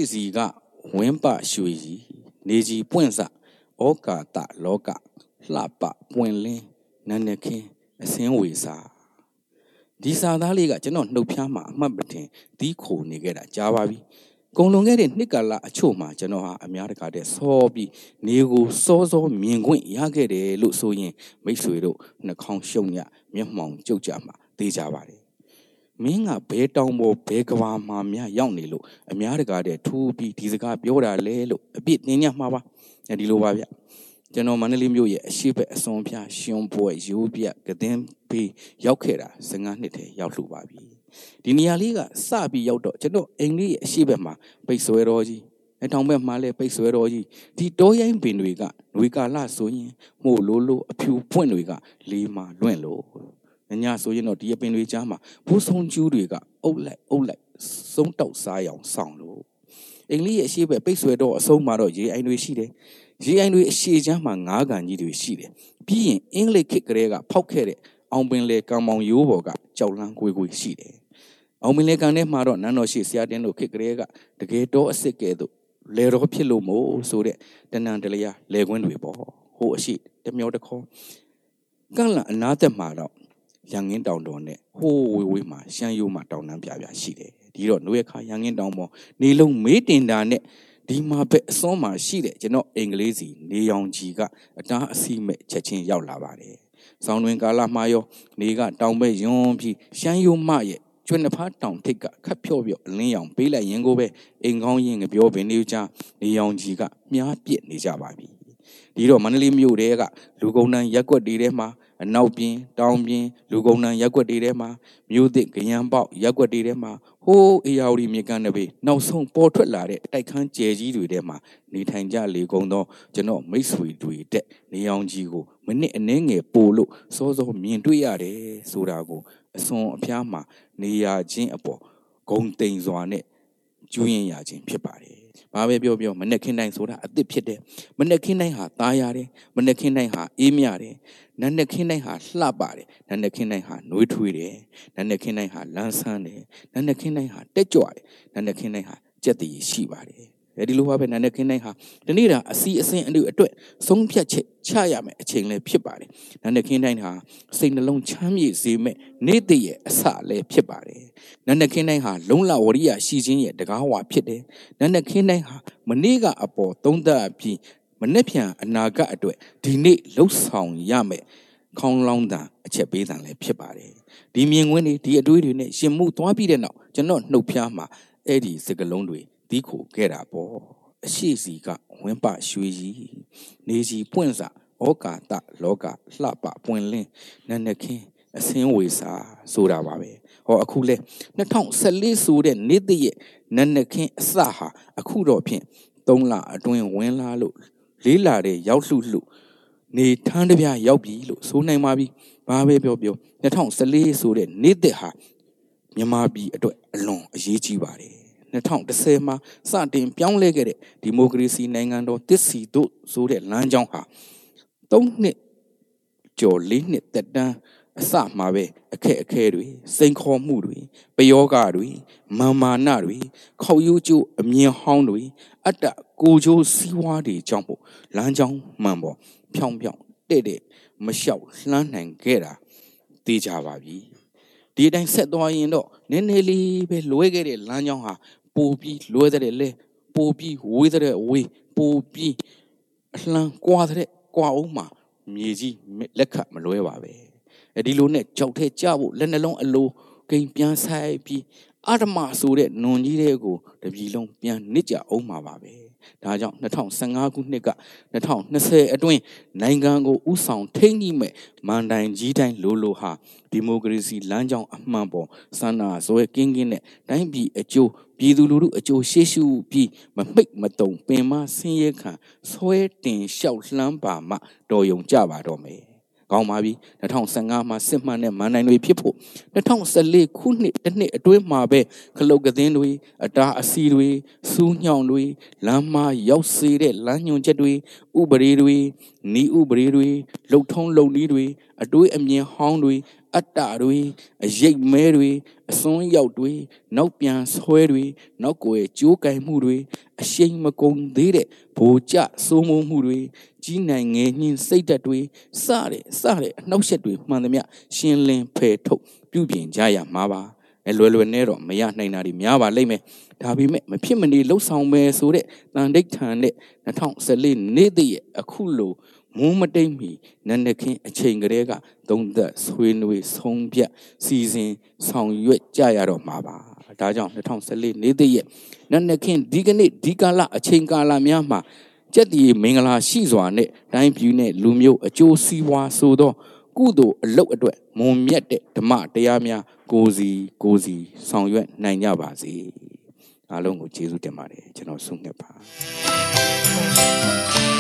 စီကဝင်းပရွှေကြီးနေကြီးပွင့်စဩကာတလောကလှပပွင့်လင်းနန်းနခင်းအစင်းဝေစာဒီစာသားလေးကကျွန်တော်နှုတ်ဖျားမှာအမှတ်ပတင်တီးခိုနေခဲ့တာကြားပါပြီကုံလွန်ခဲ့တဲ့နှစ်ကာလအချို့မှာကျွန်တော်ဟာအများတကာတဲ့စောပြီးနေကိုစောမြင်ခွင့်ရခဲ့တယ်လို့ဆိုရင်မိတ်ဆွေတို့နှာခေါင်းရှုံညမျက်မှောင်ကြုတ်ကြမှာသိကြပါတယ်မင်းကဘဲတောင်ပေါ်ဘဲကဘာမှာများရောက်နေလို့အများတကာတဲ့ထူးပြီးဒီစကားပြောတာလဲလို့အပြစ်တင်ညမှာပါဒီလိုပါဗျကျွန်တော်မန္တလေးမြို့ရဲ့အရှိဘက်အစွန်ဖျားရှင်ပွဲရိုးပြကသင်းပေးရောက်ခဲ့တာ15နှစ်ထဲရောက်လှပါပြီဒီနေရာလေးကစပြီးရောက်တော့ကျွန်တော်အိမ်လေးရဲ့အရှိဘက်မှာပိတ်ဆွဲတော်ကြီးအထောင်ဘက်မှာလည်းပိတ်ဆွဲတော်ကြီးဒီတောရိုင်းပင်တွေကຫນွေကာလဆိုရင်မှု့လိုအဖြူပွင့်တွေကလေးမှာလွင့်လို့ညဆိုရင်တော့ဒီအပင်တွေကြားမှာဘူးဆုံးကျူးတွေကအုပ်လိုက်စုံတောက်စားရောင်ဆောင်လို့အင်္ဂလိပ်ရဲ့အရှိပဲပိတ်ဆွဲတော့အဆုံးမှာတော့ရေအိုင်တွေရှိတယ်ရေအိုင်တွေအရှိချမ်းမှာငါးကန်ကြီးတွေရှိတယ်ပြီးရင်အင်္ဂလိပ်ခေတ်ကလေးကဖောက်ခဲ့တဲ့အောင်ပင်လေကံမောင်ရိုးပေါ်ကကြောက်လန်းကွေးရှိတယ်အောင်ပင်လေကံထဲမှာတော့နန်းတော်ရှိဆရာတင်းတို့ခေတ်ကလေးကတကယ်တော့အစ်စ်ကဲ့သို့လေတော်ဖြစ်လို့မို့ဆိုတဲ့တဏ္ဍတလျာလေကွင်းတွေပေါ့ဟိုအရှိတမျောတခေါကန့်လန့်အနားသက်မှာတော့ရန်ငင်းတောင်တော်နဲ့ဟိုးဝေးမှာရှမ်းရိုးမှာတောင်နှမ်းပြရှိတယ်ဒီတော့နှွေခါရန်ငင်းတောင်ပေါ်နေလုံးမေးတင်တာနဲ့ဒီမှာပဲအစွန်းမှာရှိတဲ့ကျွန်တော်အင်္ဂလိပ်စီနေရောင်ကြီးကအတားအဆီးမဲ့ချက်ချင်းရောက်လာပါတယ်ဆောင်းတွင်ကာလမှာရောနေကတောင်ပဲယွန်းပြီးရှမ်းရိုးမရဲ့ကျွန်းနှဖားတောင်ထိပ်ကခတ်ဖြော့အလင်းရောင်ပေးလိုက်ရင်ကိုပဲအိမ်ကောင်းရင်ငပြောပင်နေကြနေရောင်ကြီးကမြားပြစ်နေကြပါပြီဒီတော့မန္တလေးမြို့တဲကလူကုန်တန်းရက်ွက်တွေထဲမှာအနောက်ပြင်းတောင်ပြင်းလူကုန်တန်းရက်ွက်တွေထဲမှာမြို့သစ်ကရန်ပေါက်ရက်ွက်တွေထဲမှာဟိုးအေယာဝတီမြေကမ်းနဘေးနောက်ဆုံးပေါ်ထွက်လာတဲ့တိုက်ခန်းကျယ်ကြီးတွေထဲမှာနေထိုင်ကြလေကုန်သောကျွန်တော်မိတ်ဆွေတွေတဲ့နေအောင်ကြီးကိုမိနစ်အနည်းငယ်ပို့လို့စောမြင်တွေ့ရတယ်ဆိုတာကိုအစွန်အဖျားမှာနေရခြင်းအပေါ်ဂုံတိမ်စွာနဲ့ကျွင်းရခြင်းဖြစ်ပါတယ်ဘာပဲပြောမနဲ့ခင်းတိုင်းဆိုတာအသစ်ဖြစ်တယ်မနဲ့ခင်းတိုင်းဟာသားရတယ်မနဲ့ခင်းတိုင်းဟာအေးမြတယ်နန်းနဲ့ခင်းတိုင်းဟာလှပတယ်နန်းနဲ့ခင်းတိုင်းဟာနှွေးထွေးတယ်နန်းနဲ့ခင်းတိုင်းဟာလန်းဆန်းတယ်နန်းနဲ့ခင်းတိုင်းဟာတက်ကြွတယ်နန်းနဲ့ခင်းတိုင်းဟာကြက်တည်ရှိပါတယ်ဒီလိုပါပဲနန်းနဲ့ခင်းတိုင်းဟာဒီနေ့တာအစီအစဉ်အတွက်ဆုံးဖြတ်ချက်ချရမယ်အချိန်လည်းဖြစ်ပါတယ်နန်းနဲ့ခင်းတိုင်းဟာစိတ်နှလုံးချမ်းမြေ့စေမဲ့နေ့တည့်ရဲ့အစလည်းဖြစ်ပါတယ်နန်းနဲ့ခင်းတိုင်းဟာလုံလဝရိယရှိခြင်းရဲ့တကားဝါဖြစ်တယ်နန်းနဲ့ခင်းတိုင်းဟာမနေ့ကအပေါ်သုံးသပ်ပြီးမနေ့ပြန်အနာဂတ်အတွက်ဒီနေ့လှုပ်ဆောင်ရမယ်ခေါင်းလောင်းတန်အချက်ပေးတန်လည်းဖြစ်ပါတယ်ဒီမြင်ကွင်းတွေဒီအတွေးတွေနဲ့ရှင်မှုသွားပြီးတဲ့နောက်ကျွန်တော်နှုတ်ဖျားမှာအဲ့ဒီစကလုံးတွေတီးခိုခဲ့တာပေါ့အရှိစီကဝင်းပရွှေကြီးနေကြီးပွင့်စာဩကာတလောကလှပပွင့်လင်းနန်းနခင်းအစင်းဝေစာဆိုတာပါပဲဟောအခုလဲ2014ဆိုတဲ့နေ့တည့်ရဲ့နန်းနခင်းအစဟာအခုတော့ဖြင့်3လအတွင်းဝင်လာလို့4လတဲ့ရောက်လှနေထန်းတပြရောက်ပြီလို့ဆိုနိုင်ပါပြီဘာပဲပြော2014ဆိုတဲ့နေ့တည့်ဟာမြန်မာပြည်အတွက်အလွန်အရေးကြီးပါတယ်2010မှာစတင်ပြောင်းလဲခဲ့တဲ့ဒီမိုကရေစီနိုင်ငံတော်တစ်စီတို့ဆိုတဲ့လမ်းကြောင်းဟာ3နှစ်ကျော်4နှစ်သက်တမ်းအစမှာပဲအခက်အခဲတွေစိန်ခေါ်မှုတွေပယောဂတွေမာနတွေခောက်ရိုးကျိုးအမြင်ဟောင်းတွေအတ္တကိုကျိုးစီးဝါးတွေကြောင့်မို့လမ်းကြောင်းမှန်ပေါ်ဖြောင်းတဲ့မလျှောက်လှမ်းနိုင်ခဲ့တာသိကြပါပြီဒီအတိုင်းဆက်သွားရင်တော့နည်းနည်းလေးပဲလွဲခဲ့တဲ့လမ်းကြောင်းဟာပိုပြီးလွဲတဲ့လဲပိုပြီးဝေးတဲ့ဝေးပိုပြီးအလှမ်းကွာတဲ့ကွာအောင်မှာမြေကြီးလက်ခတ်မလွဲပါပဲဒီလိုနဲ့ကြောက်ထဲကြဖို့လက်နှလုံးအလိုကိန်းပြန်ဆိုင်ပြီးအာဓမဆိုတဲ့နွန်ကြီးတဲ့ကိုတပြည်လုံးပြန်နစ်ကြအောင်မှာပါပဲဒါကြောင့်2015ခုနှစ်က2020အတွင်းနိုင်ငံကိုဥဆောင်ထိန်းညှိမဲ့မန်တိုင်ကြီးတိုင်းလိုဟာဒီမိုကရေစီလမ်းကြောင်းအမှန်ပေါ်စန္ဒာဇွဲကင်းနဲ့တိုင်းပြည်အကျိုးပြည်သူလူထုအကျိုးရှေ့ရှုပြီးမမိတ်မတုံပင်မဆင်းရဲခံဆွဲတင်လျှောက်လှမ်းပါမှတော်ယုံကြပါတော့မယ်ကောင်းပါပြီ2015မှာစစ်မှန်တဲ့မန်နိုင်တွေဖြစ်ဖို့2014ခုနှစ်တစ်နှစ်အတွင်းမှာပဲခလုတ်ကသင်းတွေအတားအစီတွေစူးညောင်တွေလမ်းမရောက်စေတဲ့လမ်းညွန်ချက်တွေဥပဒေတွေနီးဥပဒေတွေလုံထုံးလုံနည်းတွေအတွေးအမြင်ဟောင်းတွေအတ္တတွေအရိပ်မဲတွေအစွန်းရောက်တွေနောက်ပြန်ဆွဲတွေနောက်ကိုရဲ့ကြိုးကင်မှုတွေအရှိန်မကုန်သေးတဲ့ဘိုလ်ကျစိုးမိုးမှုတွေကြီးနိုင်ငယ်ညှင်းစိတ်ဓာတ်တွေစတဲ့အနှောက်အယှက်တွေမှန်သမျှရှင်းလင်းဖယ်ထုတ်ပြုပြင်ကြရမှာပါလွယ်လွယ်နဲ့တော့မရနိုင်တာတွေများပါလိမ့်မယ်ဒါပေမဲ့မဖြစ်မနေလှုပ်ဆောင်မယ်ဆိုတဲ့တန်ဋိဌာန်နဲ့2014နေ့တည်းရဲ့အခုလိုမုန်းမတိတ်မီနန္ဒခင်အချိန်ကလေးကသုံးသက်ဆွေးနွေးဆုံးဖြတ်စီစဉ်ဆောင်ရွက်ကြရတော့မှာပါဒါကြောင့်2014နေ့တည်းရဲ့နန္ဒခင်ဒီကနေ့ဒီကာလအချိန်ကာလများမှာကျက်တီမင်္ဂလာရှိစွာနဲ့တိုင်းပြည်နဲ့လူမျိုးအကျိုးစီးပွားဆိုသောကုသိုလ်အလုပ်အတွက်မွန်မြတ်တဲ့ဓမ္မတရားများကိုစီဆောင်ရွက်နိုင်ကြပါစေအားလုံးကိုကျေးဇူးတင်ပါတယ်ကျွန်တော်ဆုငှက်ပါ